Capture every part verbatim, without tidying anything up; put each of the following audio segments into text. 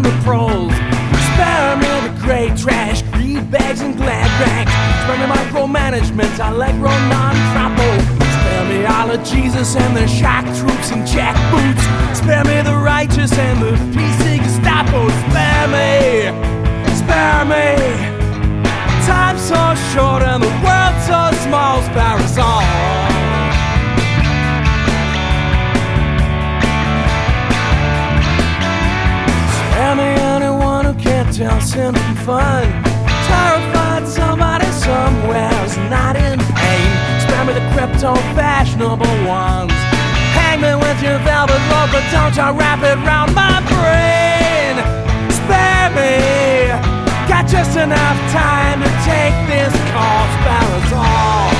the pros. Spare me the grey trash, read bags and glad rags. Spare me micromanagement, Allegro non-troppo. Spare me all of Jesus and the shock troops and jack boots. Spare me the righteous and the P C Gestapo. Spare me, spare me. Time's so short and the world's so small. Spare us all. Spare me anyone who can't tell sin from fun. Terrified somebody somewhere's not in pain. Spare me the crypto-fashionable ones. Hang me with your velvet rope, but don't you wrap it round my brain. Spare me. Got just enough time to take this call. Spare us all.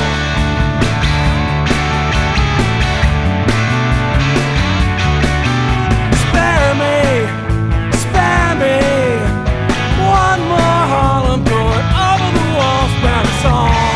Spare me. Spare me. One more Harlem going over the wall. Spare us all.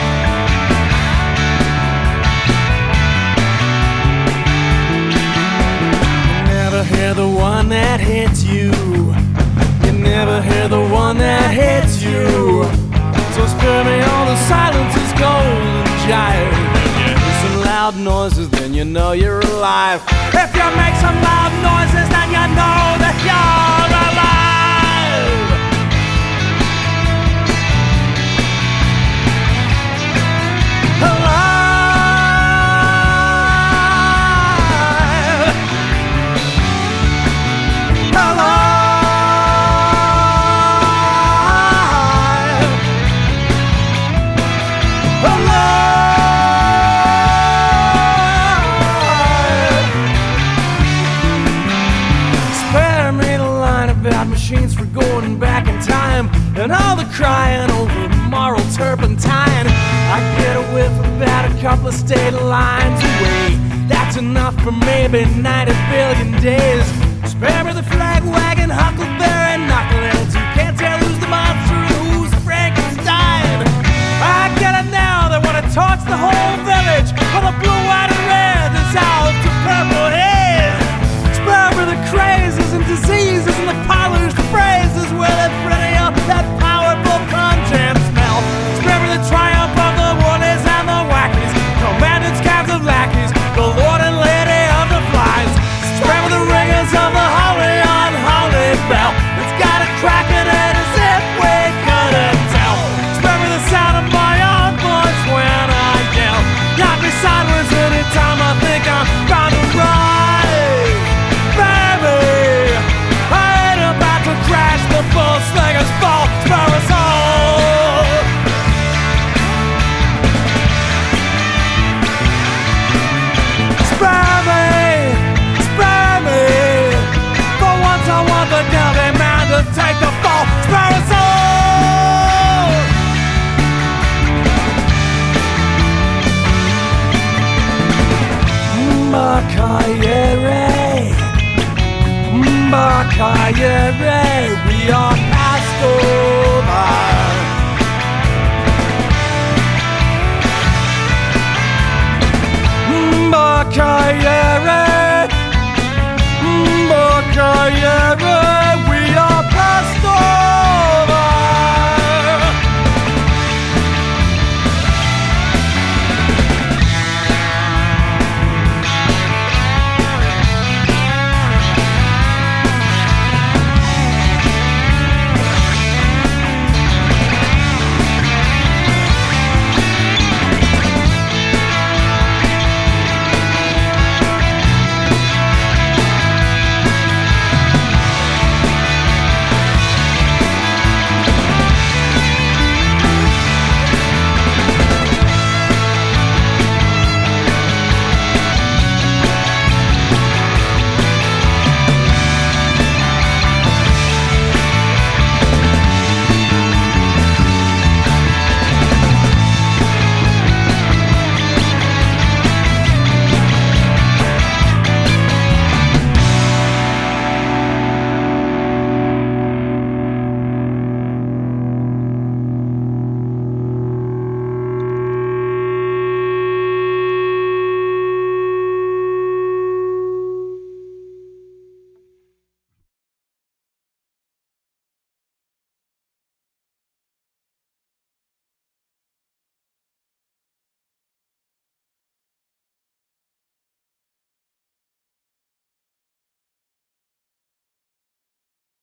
Hear the one that hits you. You never hear the one that hits you. So spare me all the silence is golden jive. If you hear some loud noises, then you know you're alive. If you make some loud noises, then you know that you're alive. Alive. Machines for going back in time, and all the crying over moral turpentine. I get a whiff about a couple of state lines away. That's enough for maybe ninety billion days. Spare me the flag wagon, huckleberry knuckleheads who can't tell who's the monster and who's Frankenstein. I get it now, they want to torch the whole village with a blue, white, and red dissolved to purple haze. Spare me the crazes and diseases and the polished phrases where they pretty up that powerful pungent smell. Spare me the triumph of the woolies and the wackies, commanding scabs of lackeys, the lord and lady of the flies. Spare me the ringers of the holy unholy bell. It's got a crack in it as if we couldn't tell. Spare me the sound of my own voice when I yell. Knock me sideways anytime I think I'm bound to rise. Baby, I ain't about to crash the full slingers fall. Spare us all. Spare me, spare me. For once I want the guilty man to take the fall. Spare us all. Macayere, Macayere, we are passed over. Macayere, Macayere.